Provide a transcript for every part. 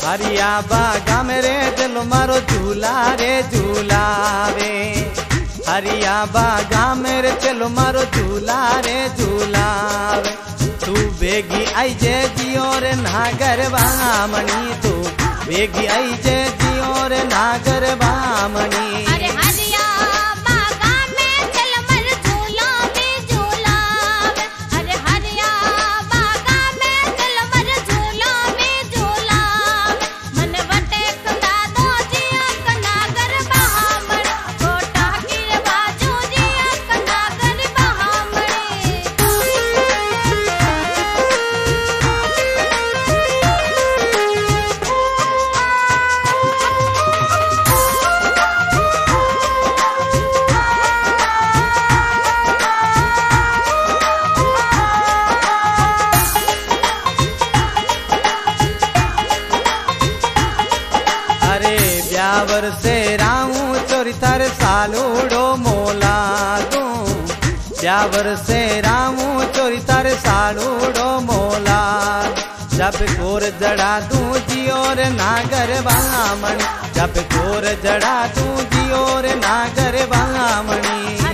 हरिया बागा मेरे दिल मारो झूला रे झूलावे। हरिया बागा मेरे दिल मारो झूला रे झूलावे। तू बेगी आई जे जियो रे नागर बामणी। तू बेगी आई जे जियो रे नागर बामणी। ब्यावर से राहू चोरी तार सालूड़ो मोला दूं। ब्यावर से राहू चोरी तार सालूड़ो मोला। जब कोर जड़ा दूं जियो रे नागर बामणी। जब कोर जड़ा दूं जियो रे नागर बामणी।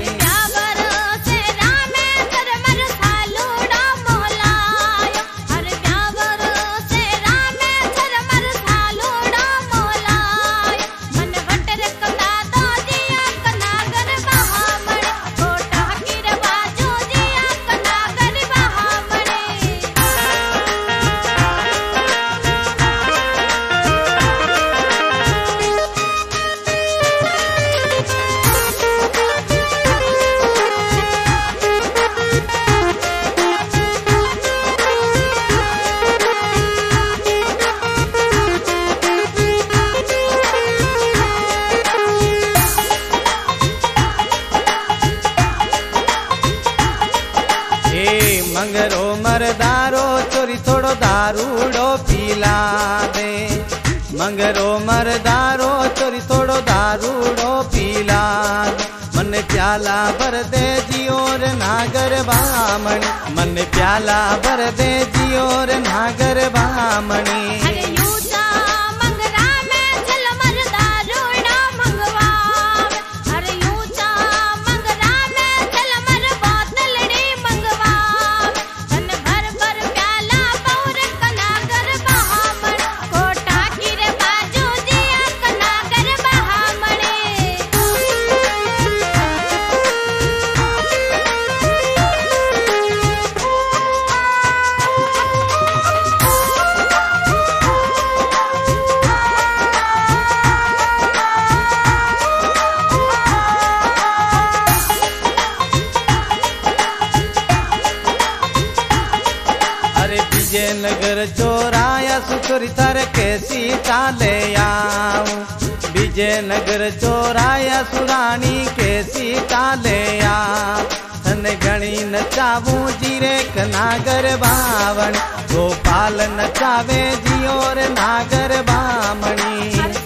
मंगरो मरदारो चोरी थोड़ो दारूड़ो पीला दे। मंगरो मरदारो चोरी थोड़ो दारूड़ो पीला दे। मन प्याला भर दे जियो रे नागर बामणी। मन प्याला भर दे जियो रे नागर बामणी। विजयनगर चोराया सुचोरी तार कैसी चाले आऊं। विजयनगर चोराया सुरानी कैसी चाले आऊं। थने घणी नचावूं जीरे कनागर बावणी। गोपाल नचावे जियो रे नागर बामणी।